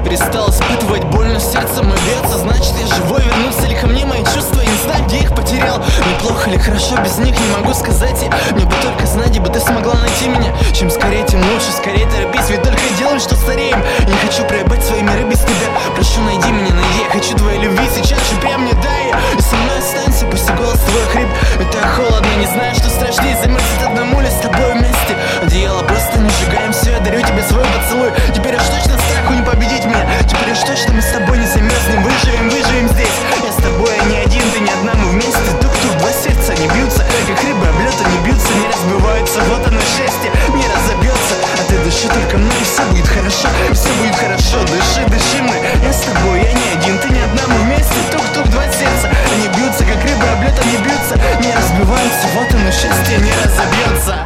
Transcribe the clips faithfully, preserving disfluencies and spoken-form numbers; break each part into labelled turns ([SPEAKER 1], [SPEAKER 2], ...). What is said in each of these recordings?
[SPEAKER 1] перестал испытывать боль, но сердце мое бьется. Значит, я живой, вернутся ли ко мне мои чувства? Я не знаю, где их потерял. Мне плохо или хорошо, без них не могу сказать. И мне бы только знать, где бы ты смогла найти меня. Чем скорее, тем лучше, скорее торопись. Ведь только делаем, что стареем. Я не хочу проебать свои миры без тебя. Прошу, найди меня, найди. Я хочу твоей любви, сейчас же прям мне дай. И со мной останься, пусть и голос твой хрип. Это холодно, не знаю, что страшнее. Замерзнуть одному ли с тобой вместе. Одеяло просто не сжигаем, все, я дарю тебе свой поцелуй. Теперь уж точно страху не победить меня. Теперь уж точно мы с тобой не замерзнем. Выживем, выживем здесь. Я с тобой, я не один, ты не одна, мы вместе. Тук-тук, два сердца не бьются, как рыбы об лед они бьются, не разбиваются. Вот оно счастье, не разобьется. А ты дыши только мной, все будет хорошо, все будет хорошо. Дыши, дыши мной, я с тобой, я не один, ты не одна, мы вместе. Тук-тук, два сердца, они бьются, как рыбы об лед они бьются, не разбиваются. Вот оно счастье, не разобьется.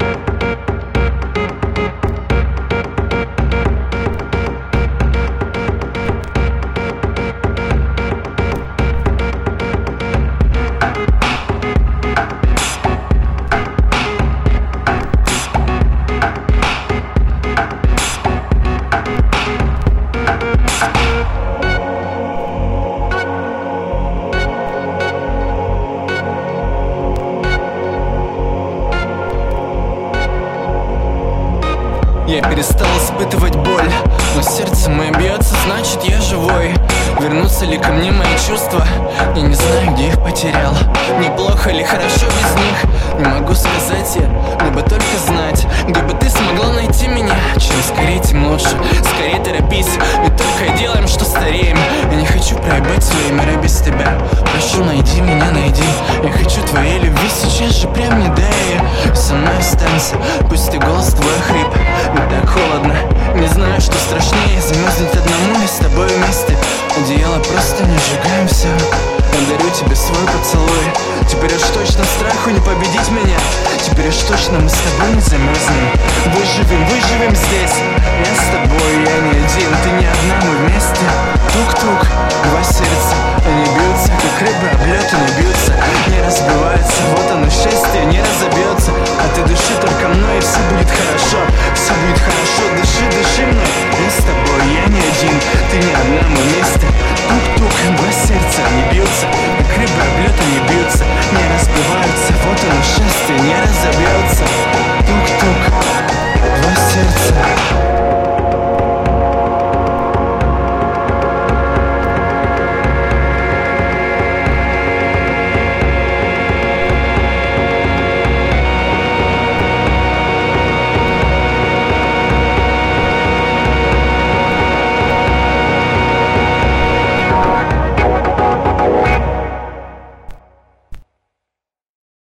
[SPEAKER 1] Я перестал испытывать боль, но сердце мое бьется, значит я живой. Вернутся ли ко мне мои чувства? Я не знаю, где их потерял. Мне плохо или хорошо без них? Не могу сказать я, мне бы только знать, где бы ты смогла найти меня. Чем скорее, тем лучше, скорее торопись. Ведь только делаем, что стареем. Я не хочу проебать свои миры без тебя. Прошу, найди меня, найди. Я хочу твоей любви, сейчас же прям не дай. Со мной останься, пусть и голос твой хрип. Так холодно, не знаю, что страшнее. Замерзнуть одному и с тобой вместе. Одеяло просто не сжигаем, все. Я дарю тебе свой поцелуй. Теперь уж точно страху не победить меня. Теперь уж точно мы с тобой не замерзнем. Выживем, выживем здесь.